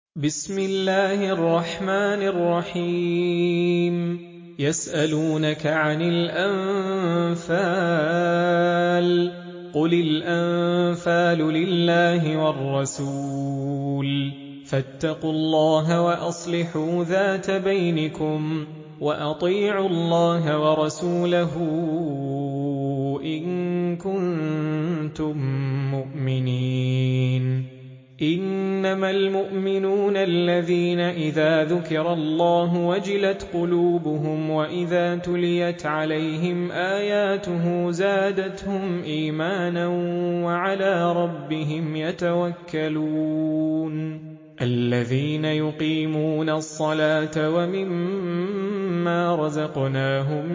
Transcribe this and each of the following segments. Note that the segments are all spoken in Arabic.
بسم الله الرحمن الرحيم يسألونك عن الأنفال قل الأنفال لله والرسول فاتقوا الله وأصلحوا ذات بينكم وأطيعوا الله ورسوله إن كنتم مؤمنين إنما المؤمنون الذين إذا ذكر الله وجلت قلوبهم وإذا تليت عليهم آياته زادتهم إيمانا وعلى ربهم يتوكلون الذين يقيمون الصلاة ومما رزقناهم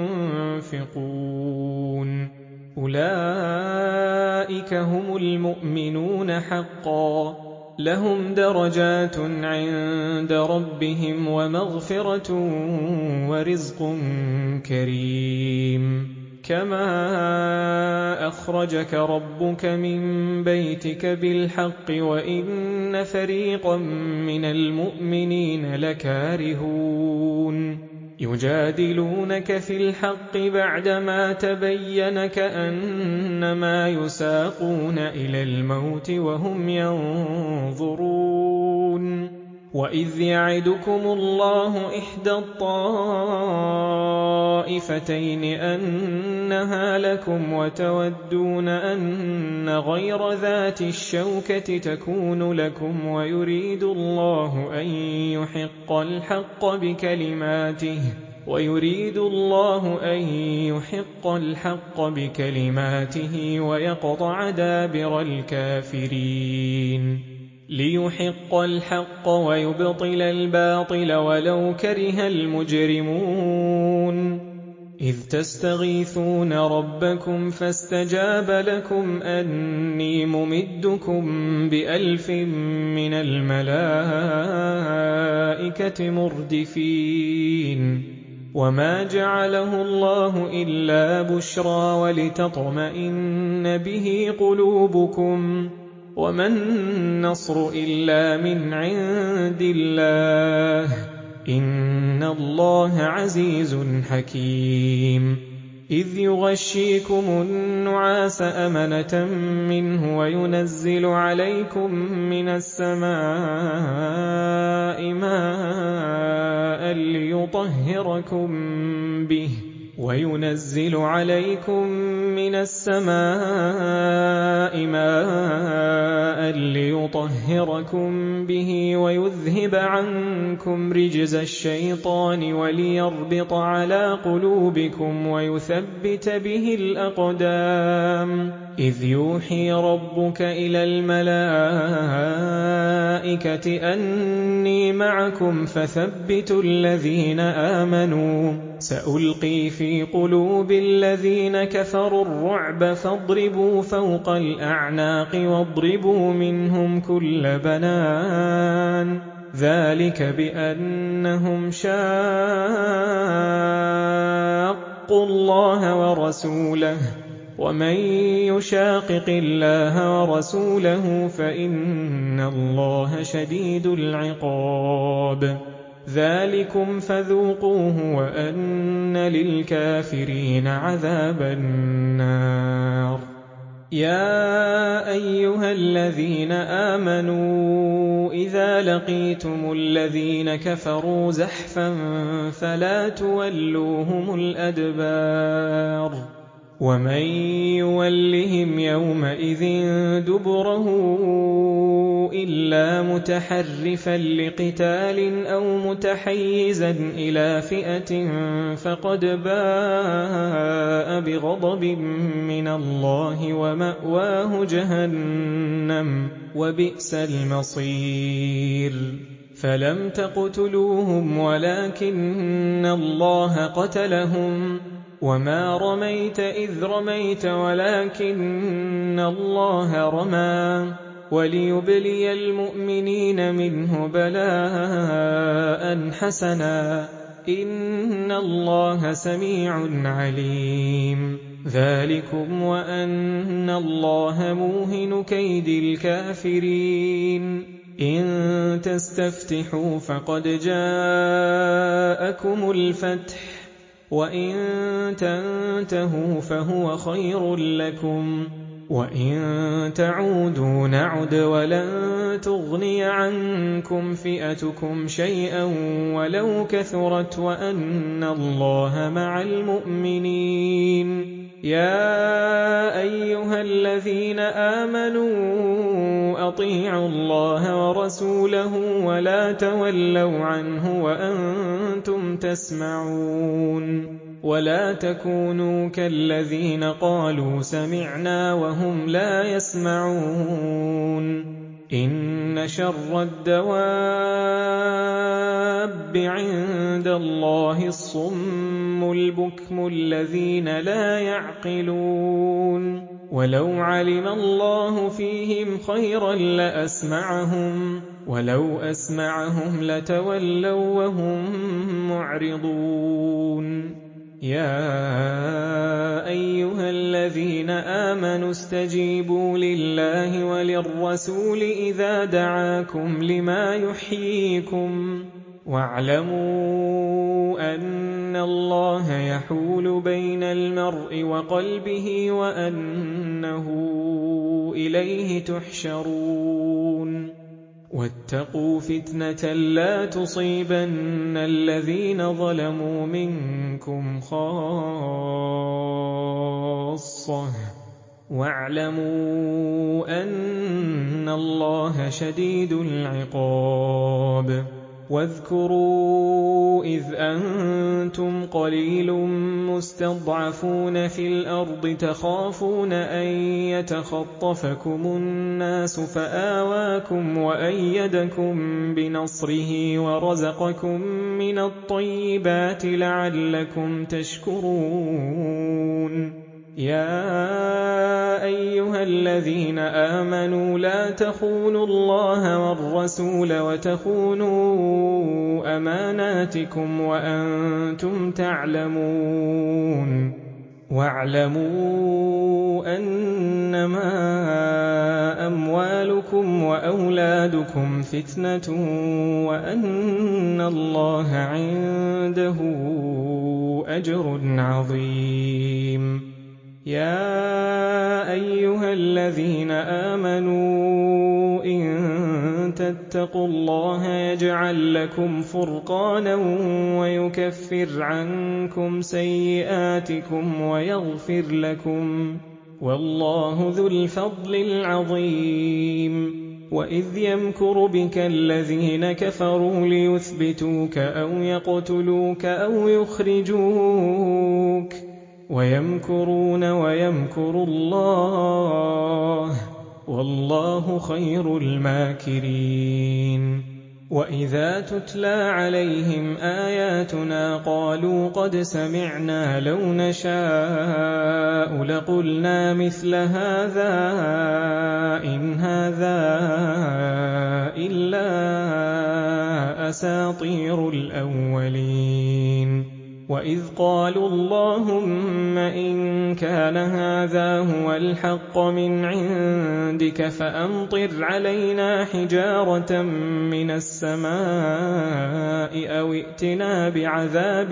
ينفقون أولئك هم المؤمنون حقا لهم درجات عند ربهم ومغفرة ورزق كريم كما أخرجك ربك من بيتك بالحق وإن فريقا من المؤمنين لكارهون يجادلونك في الحق بعدما تبين كأنما يساقون إلى الموت وهم ينظرون وإذ يعدكم الله إحدى الطائفتين أنها لكم وتودون أن غير ذات الشوكة تكون لكم ويريد الله أن يحق الحق بكلماته ويقطع دابر الكافرين ليحق الحق ويبطل الباطل ولو كره المجرمون إذ تستغيثون ربكم فاستجاب لكم أني ممدكم ب1000 من الملائكة مردفين وما جعله الله إلا بشرى ولتطمئن به قلوبكم وما النصر إلا من عند الله إن الله عزيز حكيم إذ يغشيكم النعاس أمنة منه وينزل عليكم من السماء ماء ليطهركم به ويذهب عنكم رجز الشيطان وليربط على قلوبكم ويثبت به الأقدام إذ يوحي ربك إلى الملائكة أني معكم فثبتوا الذين آمنوا سألقي في قلوب الذين كفروا الرعب فاضربوا فوق الأعناق واضربوا منهم كل بنان ذلك بأنهم شاقوا الله ورسوله ومن يشاقق الله ورسوله فإن الله شديد العقاب ذلكم فذوقوه وأن للكافرين عذاب النار يا أيها الذين آمنوا إذا لقيتم الذين كفروا زحفا فلا تولوهم الأدبار ومن يولهم يومئذ دبره إلا متحرفا لقتال أو متحيزا إلى فئة فقد باء بغضب من الله ومأواه جهنم وبئس المصير فلم تقتلوهم ولكن الله قتلهم وما رميت إذ رميت ولكن الله رمى وليبلي المؤمنين منه بلاء حسنا إن الله سميع عليم ذلكم وأن الله موهن كيد الكافرين إن تستفتحوا فقد جاءكم الفتح وإن تنتهوا فهو خير لكم وإن تعودوا نعد ولن تغني عنكم فئتكم شيئا ولو كثرت وأن الله مع المؤمنين يا أيها الذين آمنوا أطيعوا الله ورسوله ولا تولوا عنه وأنتم تسمعون ولا تكونوا كالذين قالوا سمعنا وهم لا يسمعون إن شر الدواب عند الله الصم البكم الذين لا يعقلون ولو علم الله فيهم خيرا لأسمعهم ولو أسمعهم لتولوا وهم معرضون يا أيها الذين آمنوا استجيبوا لله وللرسول إذا دعاكم لما يحييكم واعلموا أن الله يحول بين المرء وقلبه وأنه إليه تحشرون واتقوا فتنة لا تصيبن الذين ظلموا منكم خاصة واعلموا أن الله شديد العقاب واذكروا إذ أنتم قليل مستضعفون في الأرض تخافون أن يتخطفكم الناس فآواكم وأيدكم بنصره ورزقكم من الطيبات لعلكم تشكرون يا أيها الذين آمنوا لا تخونوا الله والرسول وتخونوا أماناتكم وأنتم تعلمون واعلموا أنما أموالكم وأولادكم فتنة وأن الله عنده أجر عظيم يا أيها الذين آمنوا إن تتقوا الله يجعل لكم فرقانا ويكفر عنكم سيئاتكم ويغفر لكم والله ذو الفضل العظيم وإذ يمكر بك الذين كفروا ليثبتوك أو يقتلوك أو يخرجوك ويمكرون ويمكر الله والله خير الماكرين وإذا تتلى عليهم آياتنا قالوا قد سمعنا لو نشاء لقلنا مثل هذا إن هذا إلا أساطير الأولين وإذ قالوا اللهم إن كان هذا هو الحق من عندك فأمطر علينا حجارة من السماء أو ائتنا بعذاب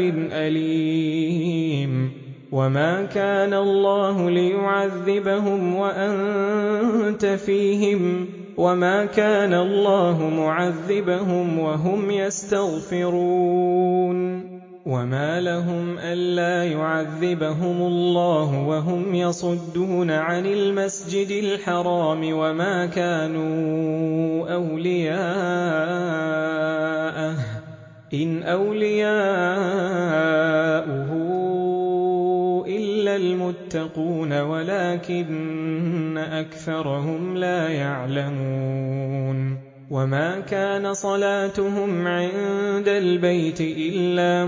أليم وما كان الله ليعذبهم وأنت فيهم وما كان الله معذبهم وهم يستغفرون وما لهم ألا يعذبهم الله وهم يصدون عن المسجد الحرام وما كانوا أولياءه إن أولياؤه إلا المتقون ولكن أكثرهم لا يعلمون وما كان صلاتهم عند البيت إلا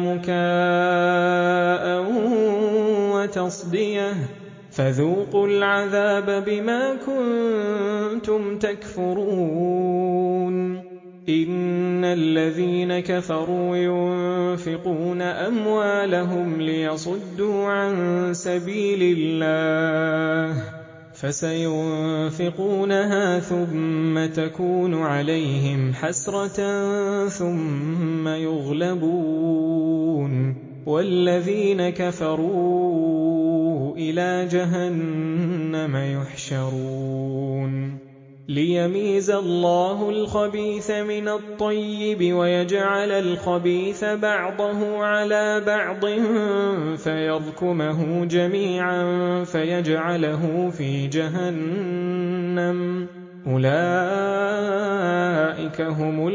مكاء وتصدية فذوقوا العذاب بما كنتم تكفرون إن الذين كفروا ينفقون أموالهم ليصدوا عن سبيل الله فسينفقونها ثم تكون عليهم حسرة ثم يغلبون والذين كفروا إلى جهنم يحشرون ليميز الله الخبيث من الطيب ويجعل الخبيث بعضه على بعض فيركمه جميعا فيجعله في جهنم أولئك هم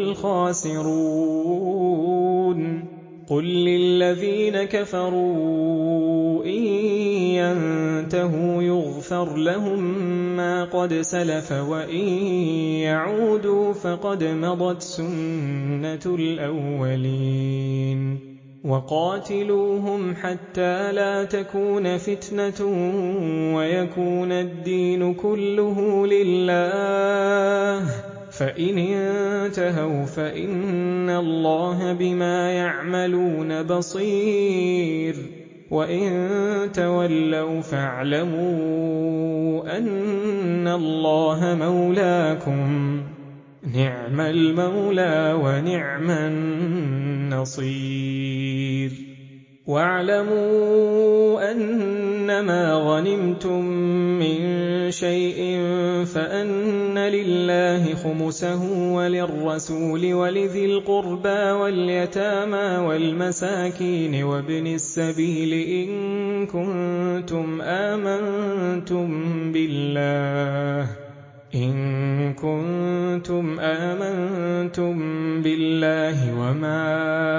الخاسرون قل للذين كفروا إن ينتهوا يغفر لهم ما قد سلف وإن يعودوا فقد مضت سنة الأولين وقاتلوهم حتى لا تكون فتنة ويكون الدين كله لله فإن انتهوا فإن الله بما يعملون بصير وإن تولوا فاعلموا أن الله مولاكم نعم المولى ونعم النصير واعلموا أنما غنمتم من شيء فأن لله خمسه وللرسول ولذي القربى واليتامى والمساكين وابن السبيل إن كنتم آمنتم بالله وما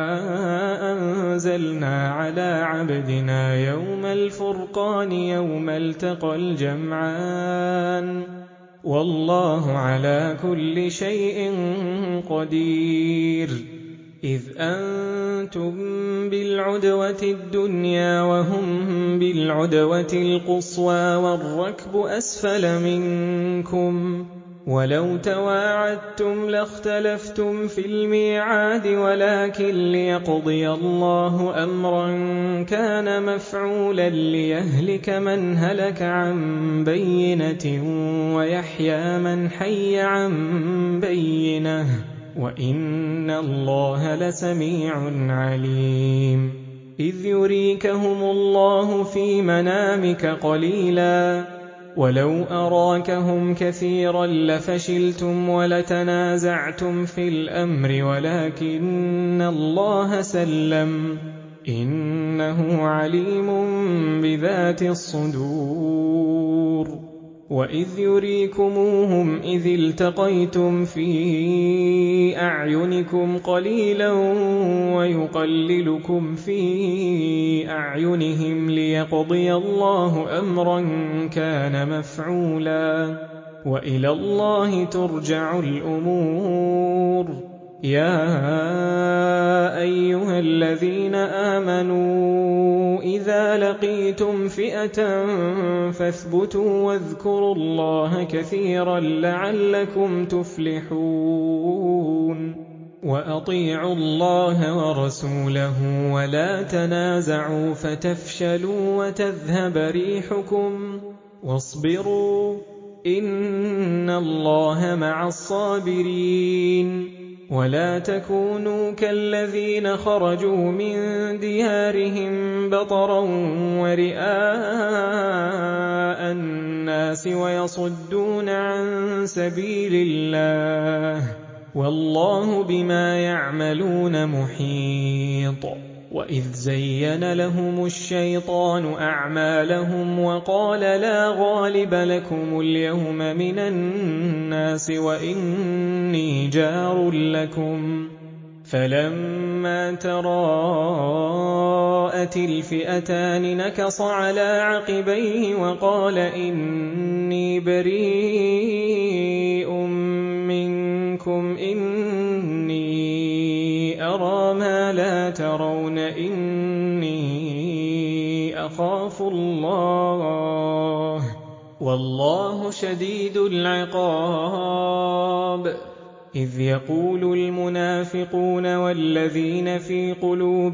أنزلنا على عبدنا يوم الفرقان يوم التقى الجمعان والله على كل شيء قدير إذ أنتم بالعدوة الدنيا وهم بالعدوة القصوى والركب أسفل منكم ولو تواعدتم لاختلفتم في الميعاد ولكن ليقضي الله أمرا كان مفعولا ليهلك من هلك عن بينة ويحيى من حي عن بينة وإن الله لسميع عليم إذ يريكهم الله في منامك قليلا ولو أراكهم كثيرا لفشلتم ولتنازعتم في الأمر ولكن الله سلم إنه عليم بذات الصدور وإذ يريكموهم إذ التقيتم في أعينكم قليلا ويقللكم في أعينهم ليقضي الله أمرا كان مفعولا وإلى الله ترجع الأمور يا أيها الذين آمنوا إذا لقيتم فئة فاثبتوا واذكروا الله كثيرا لعلكم تفلحون وأطيعوا الله ورسوله ولا تنازعوا فتفشلوا وتذهب ريحكم واصبروا إن الله مع الصابرين ولا تكونوا كالذين خرجوا من ديارهم بطرا ورئاء الناس ويصدون عن سبيل الله والله بما يعملون محيط وإذ زين لهم الشيطان أعمالهم وقال لا غالب لكم اليوم من الناس وإني جار لكم فلما تراءت الفئتان نكص على عقبيه وقال إني بريء منكم إني أرى ما لا ترون إني أخاف الله والله شديد العقاب إذ يقول المنافقون والذين في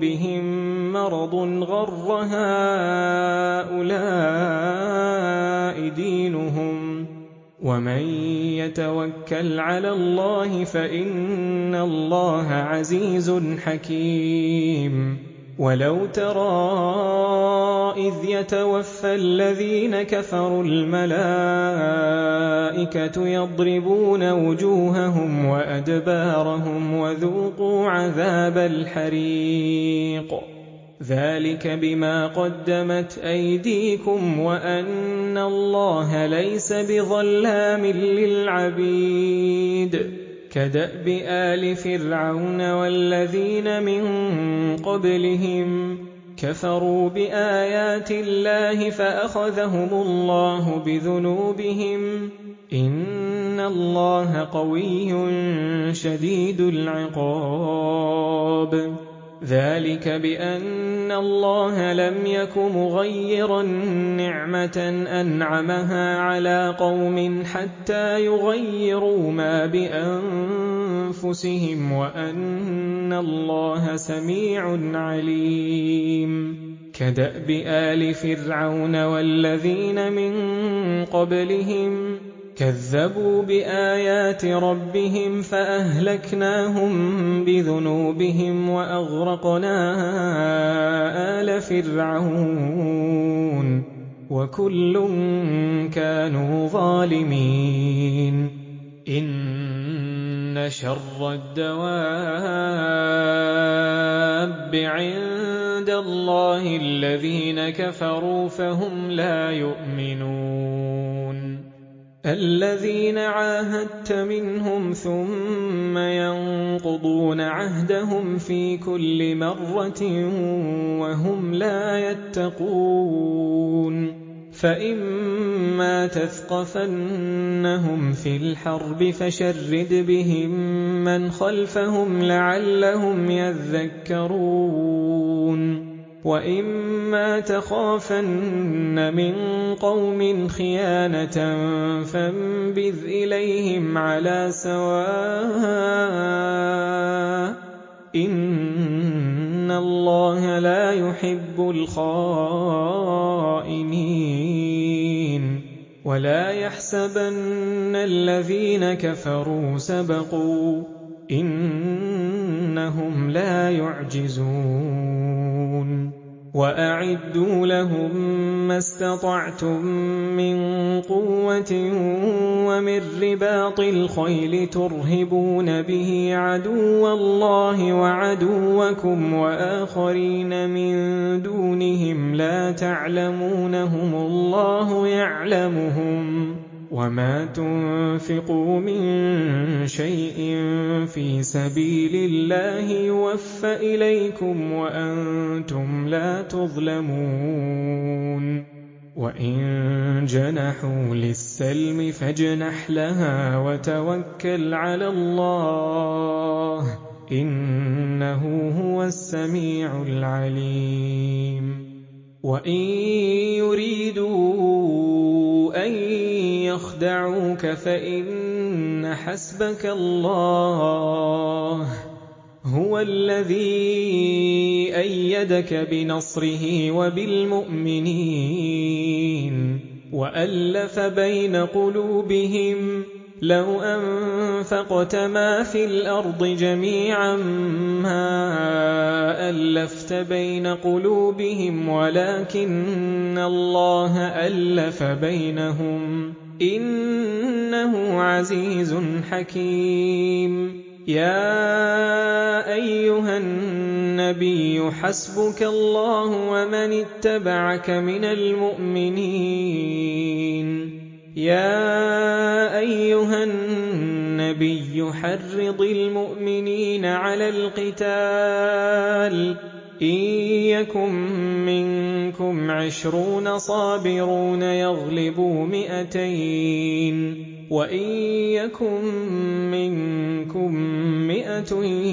قلوبهم مرض غر هؤلاء السماء دينهم ومن يتوكل على الله فإن الله عزيز حكيم ولو ترى إذ يتوفى الذين كفروا الملائكة يضربون وجوههم وأدبارهم وذوقوا عذاب الحريق ذلك بما قدمت أيديكم وأن الله ليس بظلام للعبيد كدأب آل فرعون والذين من قبلهم كفروا بآيات الله فأخذهم الله بذنوبهم إن الله قوي شديد العقاب ذلك بأن الله لم يك مغيرا نعمة أنعمها على قوم حتى يغيروا ما بأنفسهم وأن الله سميع عليم كدأب آل فرعون والذين من قبلهم كذبوا بآيات ربهم فأهلكناهم بذنوبهم وأغرقنا آل فرعون وكل كانوا ظالمين إن شر الدواب عند الله الذين كفروا فهم لا يؤمنون الذين عاهدت منهم ثم ينقضون عهدهم في كل مرة وهم لا يتقون فإما تثقفنهم في الحرب فشرد بهم من خلفهم لعلهم يذكرون وإما تخافن من قوم خيانة فانبذ إليهم على سواء إن الله لا يحب الخائنين ولا يحسبن الذين كفروا سبقوا إنهم لا يعجزون وأعدوا لهم ما استطعتم من قوة ومن رباط الخيل ترهبون به عدو الله وعدوكم وآخرين من دونهم لا تعلمونهم الله يعلمهم وما تنفقوا من شيء في سبيل الله يوفى إليكم وأنتم لا تظلمون وإن جنحوا للسلم فاجنح لها وتوكل على الله إنه هو السميع العليم وإن يريدوا أن يخدعوك فإن حسبك الله هو الذي أيدك بنصره وبالمؤمنين وألف بين قلوبهم لو أنفقت ما في الأرض جميعا ما ألفت بين قلوبهم ولكن الله ألف بينهم إنه عزيز حكيم يا أيها النبي حسبك الله ومن اتبعك من المؤمنين يا أيها النبي حرض المؤمنين على القتال إن يكن منكم 20 صابرون يغلبوا 200 وإن يكن منكم 100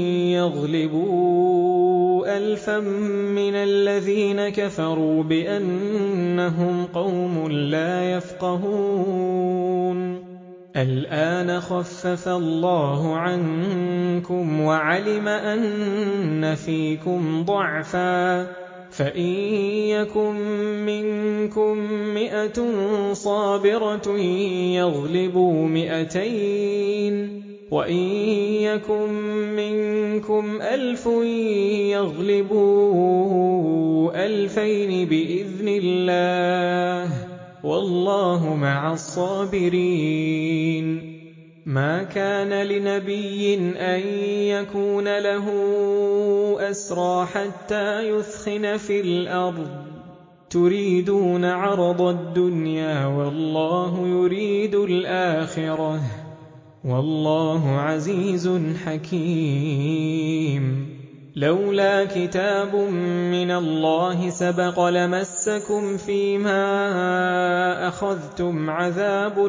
يغلبوا 1000 من الذين كفروا بأنهم قوم لا يفقهون الآن خفف الله عنكم وعلم أن فيكم ضعفا فإن يكن منكم 100 صابرة يغلبوا 200 وإن يكن منكم 1000 يغلبوا 2000 بإذن الله والله مع الصابرين. ما كان لنبي أن يكون له أسرى حتى يثخن في الأرض تريدون عرض الدنيا والله يريد الآخرة والله عزيز حكيم. لولا كتاب من الله سبق لمسكم فيما أخذتم عذاب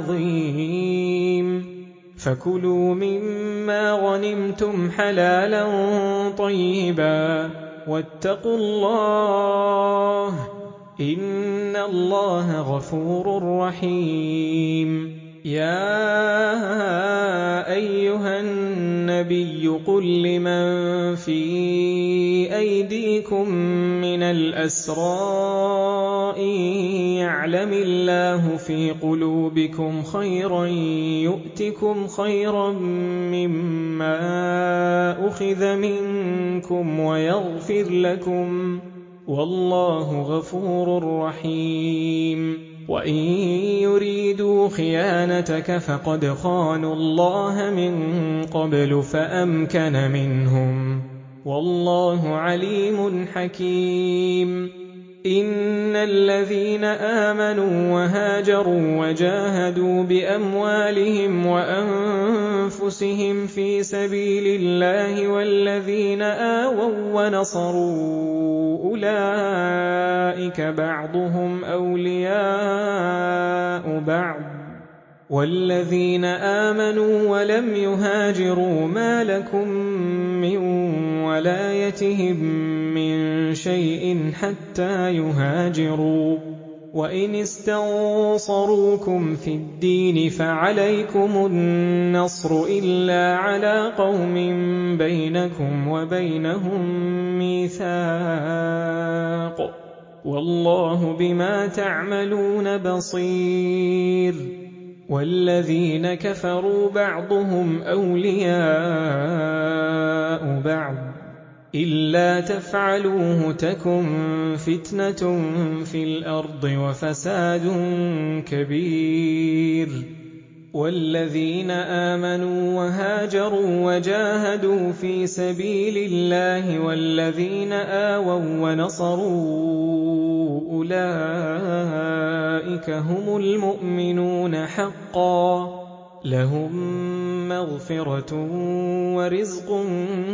عظيم. فكلوا مما غنمتم حلالا طيبا واتقوا الله إن الله غفور رحيم. يا أيها النبي قل لمن في أيديكم من الأسرى إن يعلم الله في قلوبكم خيرا يؤتكم خيرا مما أخذ منكم ويغفر لكم والله غفور رحيم. وإن يريدوا خيانتك فقد خانوا الله من قبل فأمكن منهم والله عليم حكيم. إن الذين آمنوا وهاجروا وجاهدوا بأموالهم وأنفسهم في سبيل الله والذين آووا ونصروا أولئك بعضهم أولياء بعض والذين آمنوا ولم يهاجروا ما لكم من ولايتهم من شيء حتى يهاجروا وإن استنصروكم في الدين فعليكم النصر إلا على قوم بينكم وبينهم ميثاق والله بما تعملون بصير. والذين كفروا بعضهم أولياء بعض إلا تفعلوه تكن فتنة في الأرض وفساد كبير. والذين آمنوا وهاجروا وجاهدوا في سبيل الله والذين آووا ونصروا أولئك هم المؤمنون حقا لهم مغفرة ورزق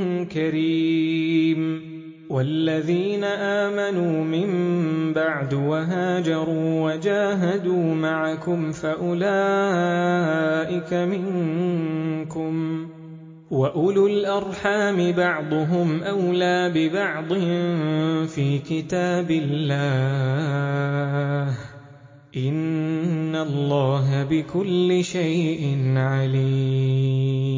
كريم. والذين آمنوا من بعد وهاجروا وجاهدوا معكم فأولئك منكم وأولو الأرحام بعضهم أولى ببعض في كتاب الله إن الله بكل شيء عليم.